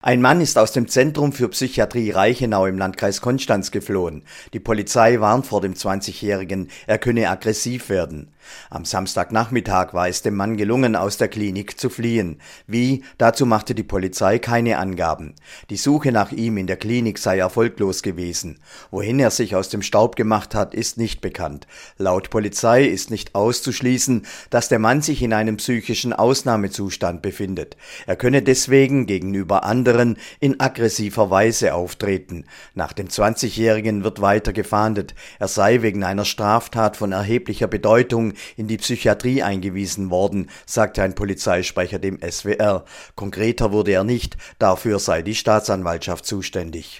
Ein Mann ist aus dem Zentrum für Psychiatrie Reichenau im Landkreis Konstanz geflohen. Die Polizei warnt vor dem 20-Jährigen, er könne aggressiv werden. Am Samstagnachmittag war es dem Mann gelungen, aus der Klinik zu fliehen. Wie? Dazu machte die Polizei keine Angaben. Die Suche nach ihm in der Klinik sei erfolglos gewesen. Wohin er sich aus dem Staub gemacht hat, ist nicht bekannt. Laut Polizei ist nicht auszuschließen, dass der Mann sich in einem psychischen Ausnahmezustand befindet. Er könne deswegen gegenüber anderen in aggressiver Weise auftreten. Nach dem 20-Jährigen wird weiter gefahndet. Er sei wegen einer Straftat von erheblicher Bedeutung in die Psychiatrie eingewiesen worden, sagte ein Polizeisprecher dem SWR. Konkreter wurde er nicht, dafür sei die Staatsanwaltschaft zuständig.